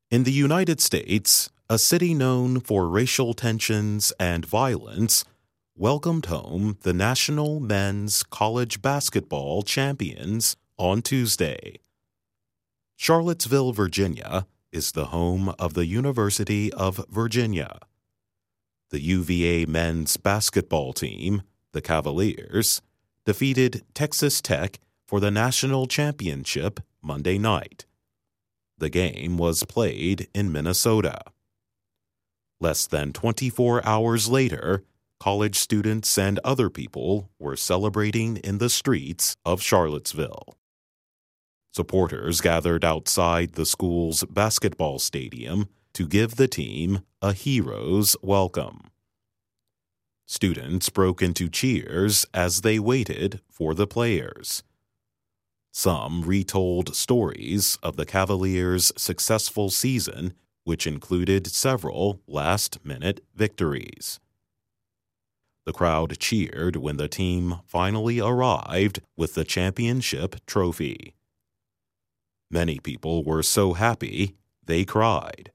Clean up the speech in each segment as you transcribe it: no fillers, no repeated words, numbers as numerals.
In the United States, a city known for racial tensions and violence welcomed home the National Men's College Basketball Champions on Tuesday. Charlottesville, Virginia, is the home of the University of Virginia. The UVA men's basketball team, the Cavaliers, defeated Texas Tech for the national championship Monday night. The game was played in Minnesota. Less than 24 hours later, college students and other people were celebrating in the streets of Charlottesville. Supporters gathered outside the school's basketball stadium to give the team a hero's welcome. Students broke into cheers as they waited for the players. Some retold stories of the Cavaliers' successful season, which included several last-minute victories. The crowd cheered when the team finally arrived with the championship trophy. Many people were so happy they cried.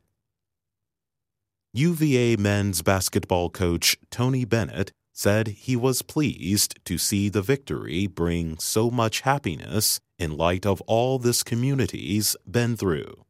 UVA men's basketball coach Tony Bennett said he was pleased to see the victory bring so much happiness in light of all this community's been through.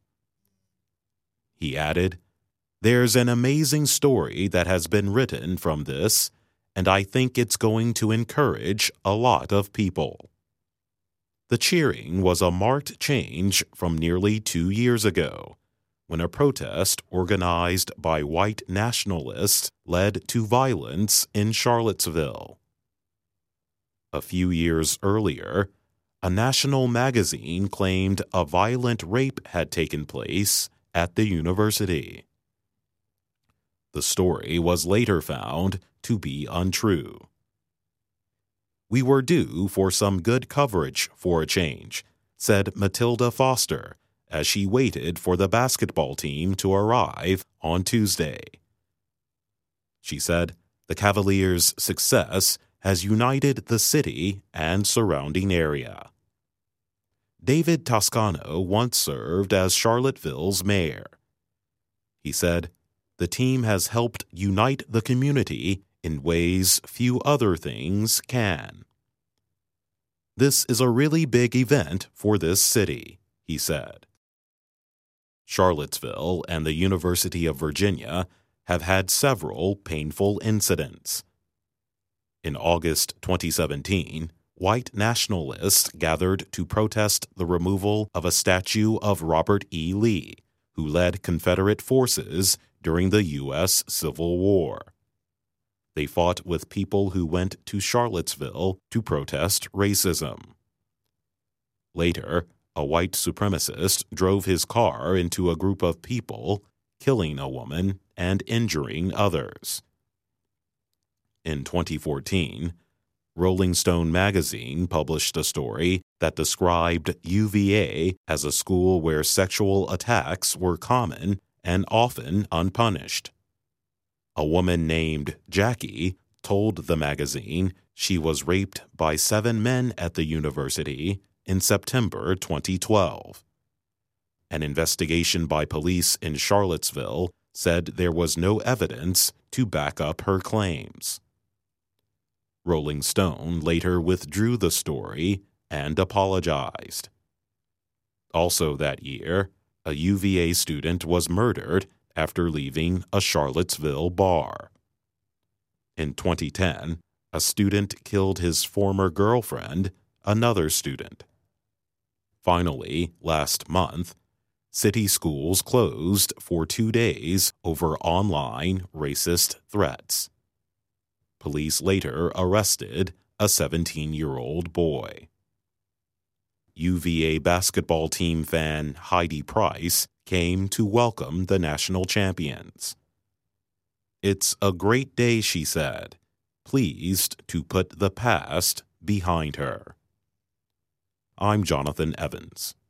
He added, "There's an amazing story that has been written from this, and I think it's going to encourage a lot of people." The cheering was a marked change from nearly 2 years ago, when a protest organized by white nationalists led to violence in Charlottesville. A few years earlier, a national magazine claimed a violent rape had taken place at the university. The story was later found to be untrue. "We were due for some good coverage for a change," said Matilda Foster, as she waited for the basketball team to arrive on Tuesday. She said, "The Cavaliers' success has united the city and surrounding area." David Toscano once served as Charlottesville's mayor. He said, "The team has helped unite the community in ways few other things can." "This is a really big event for this city," he said. Charlottesville and the University of Virginia have had several painful incidents. In August 2017, white nationalists gathered to protest the removal of a statue of Robert E. Lee, who led Confederate forces during the U.S. Civil War. They fought with people who went to Charlottesville to protest racism. Later, a white supremacist drove his car into a group of people, killing a woman and injuring others. In 2014, Rolling Stone magazine published a story that described UVA as a school where sexual attacks were common and often unpunished. A woman named Jackie told the magazine she was raped by 7 men at the university in September 2012. An investigation by police in Charlottesville said there was no evidence to back up her claims. Rolling Stone later withdrew the story and apologized. Also that year, a UVA student was murdered after leaving a Charlottesville bar. In 2010, a student killed his former girlfriend, another student. Finally, last month, city schools closed for 2 days over online racist threats. Police later arrested a 17-year-old boy. UVA basketball team fan Heidi Price came to welcome the national champions. "It's a great day," she said, pleased to put the past behind her. I'm Jonathan Evans.